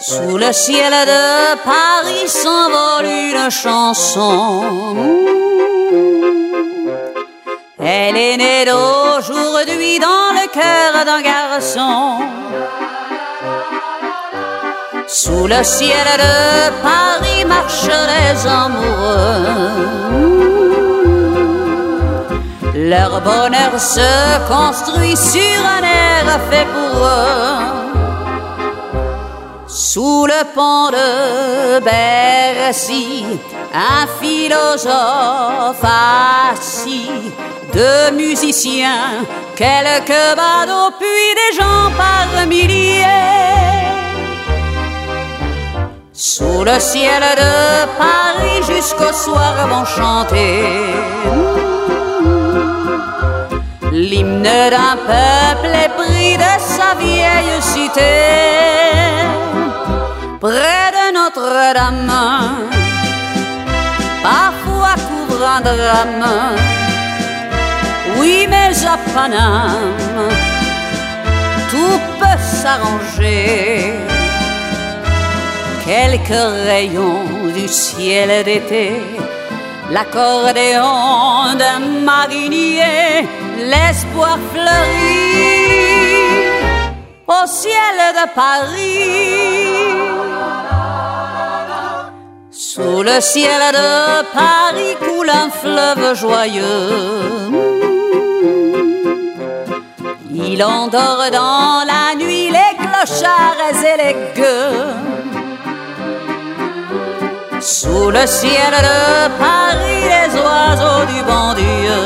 Sous le ciel de Paris s'envole une chanson. Elle est née d'aujourd'hui dans le cœur d'un garçon. Sous le ciel de Paris marchent les amoureux. Leur bonheur se construit sur un air fait pour eux. Sous le pont de Bercy, un philosophe assis, deux musiciens, quelques badauds, puis des gens par milliers. Sous le ciel de Paris jusqu'au soir vont chanter l'hymne d'un peuple épris de sa vieille cité. Près de Notre-Dame, parfois couvre un drame. Oui, mais à Paname, tout peut s'arranger. Quelques rayons du ciel d'été, l'accordéon d'un marinier, l'espoir fleurit au ciel de Paris. Sous le ciel de Paris coule un fleuve joyeux. Il endort dans la nuit les clochards et les gueux. Sous le ciel de Paris les oiseaux du bon Dieu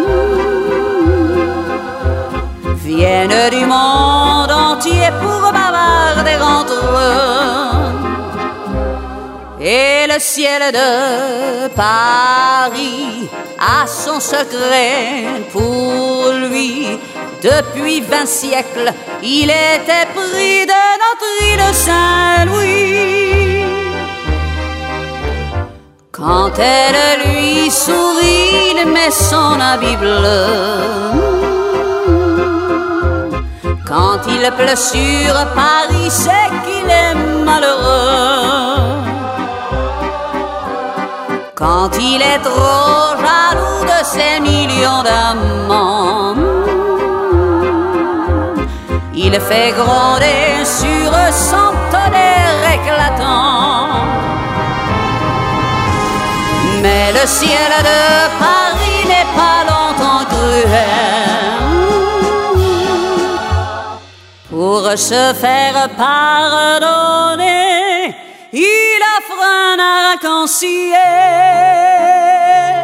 viennent du monde entier pour bavarder entre eux. Et le ciel de Paris a son secret pour lui. Depuis 20 siècles, il était pris de notre île Saint-Louis. Quand elle lui sourit, il met son habit bleu. Quand il pleut sur Paris, c'est qu'il est malheureux. Quand il est trop jaloux de ses millions d'amants, il fait gronder sur son tonnerre éclatant. Mais le ciel de Paris n'est pas longtemps cruel. Pour se faire pardonner, il offre un arc-en-ciel.